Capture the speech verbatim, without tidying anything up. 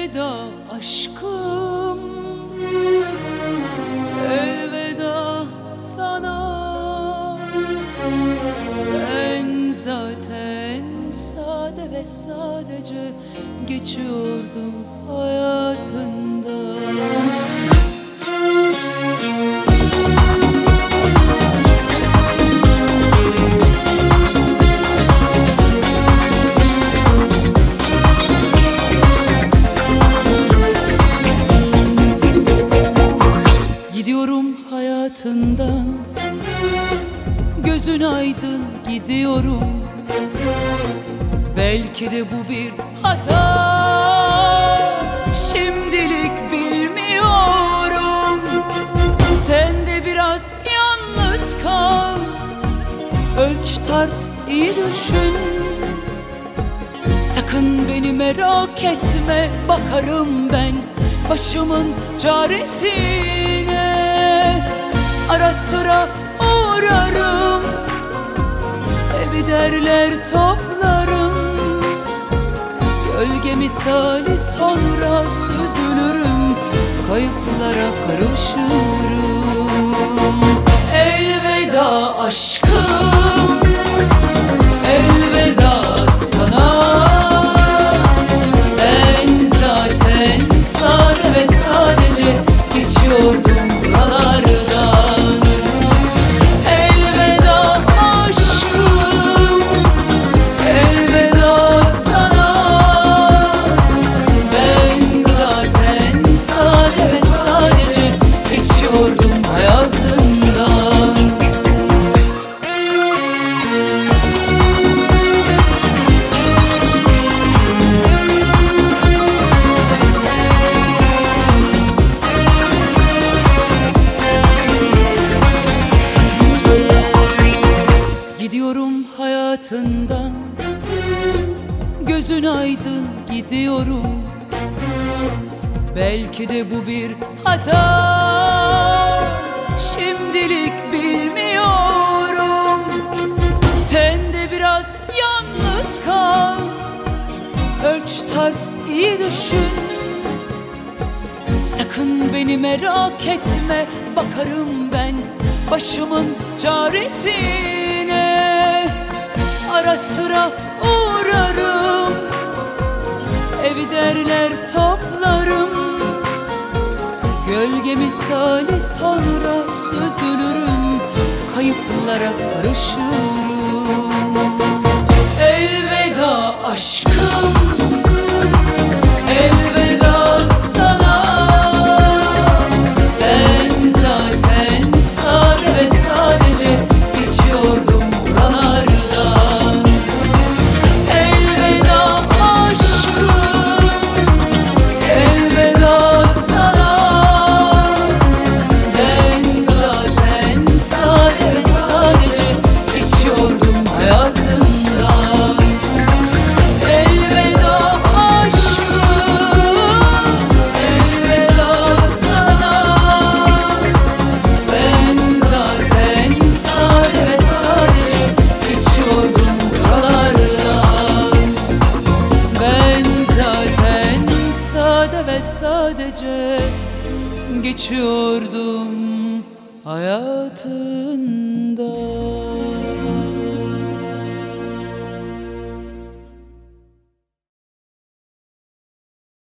Elveda aşkım, elveda sana. Ben zaten sade ve sadece geçiyordum hayatından. Gidiyorum hayatından, gözün aydın gidiyorum. Belki de bu bir hata, şimdilik bilmiyorum. Sen de biraz yalnız kal, ölç tart iyi düşün. Sakın beni merak etme, bakarım ben başımın çaresine. Ara sıra uğrarım, evi derler toplarım. Gölge misali sonra süzülürüm, kayıplara karışırım. Elveda aşkım, elveda sana. Ben zaten sade ve sadece geçiyordum buralardan. Elveda aşkım, elveda sana. Ben zaten sade ve sadece geçiyordum hayatından. Gidiyorum hayatından, gözün aydın gidiyorum. Belki de bu bir hata, şimdilik bilmiyorum. Sen de biraz yalnız kal, ölç tart iyi düşün. Sakın beni merak etme, bakarım ben başımın çaresine. Ara sıra uğrarım, evi derler toplarım. Gölge misali sonra süzülürüm, kayıplara karışırım. Elveda aşkım, elveda sana. Ben zaten sade ve sadece geçiyordum buralardan. Elveda aşkım, elveda sana. Ben zaten sade ve sadece geçiyordum hayatından. Elveda aşkım, elveda sana. Ben zaten sade ve sadece geçiyordum buralardan. Ben zaten sade ve sadece geçiyordum hayatından.